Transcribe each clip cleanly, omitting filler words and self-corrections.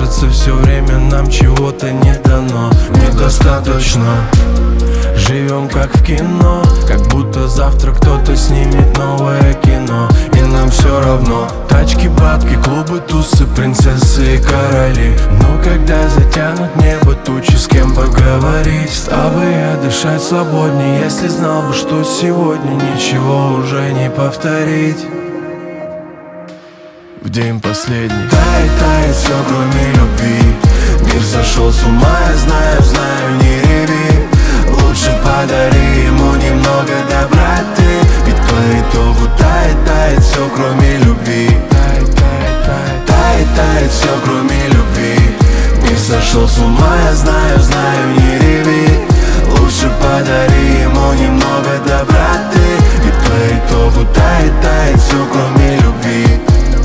кажется, все время нам чего-то не дано. Недостаточно. Живем как в кино, как будто завтра кто-то снимет новое кино. И нам все равно. Тачки, бабки, клубы, тусы, принцессы и короли. Но когда затянут небо тучи, с кем поговорить? Стал бы я дышать свободнее, если знал бы, что сегодня ничего уже не повторить. В день последний тает все, кроме любви. Мир сошел с ума, я знаю, не реви. Лучше подари ему немного доброты, ведь по итогу тает все, кроме любви. Тает все, кроме любви. Мир сошел с ума, я знаю, не реви. Лучше подари ему немного доброты, ведь по итогу тает все, кроме любви.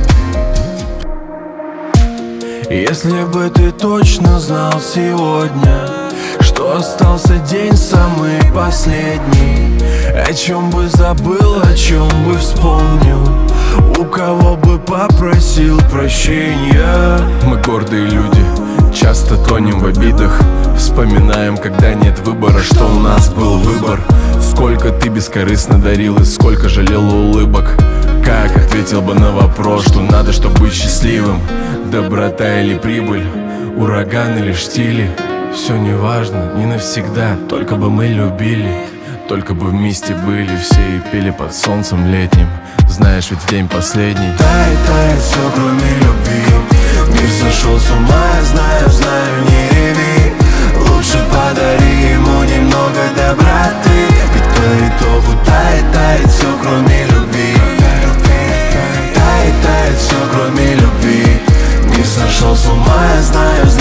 Если бы ты точно знал сегодня, что остался день самый последний, о чем бы забыл, о чем бы вспомнил, у кого бы попросил прощения. Мы гордые люди, часто тонем в обидах. Вспоминаем, когда нет выбора, что у нас был выбор. Сколько ты бескорыстно дарил и сколько жалел улыбок. Как ответил бы на вопрос, что надо, чтобы быть счастливым? Доброта или прибыль, ураган или штили? Все не важно, не навсегда, только бы мы любили. Только бы вместе были все и пели под солнцем летним. Знаешь, ведь в день последний тает все, кроме любви. Мир сошел с ума, я знаю, не реви. Лучше подари ему немного доброты, ведь по итогу тает все, кроме любви. Тает все, кроме любви. Мир сошел с ума, я знаю,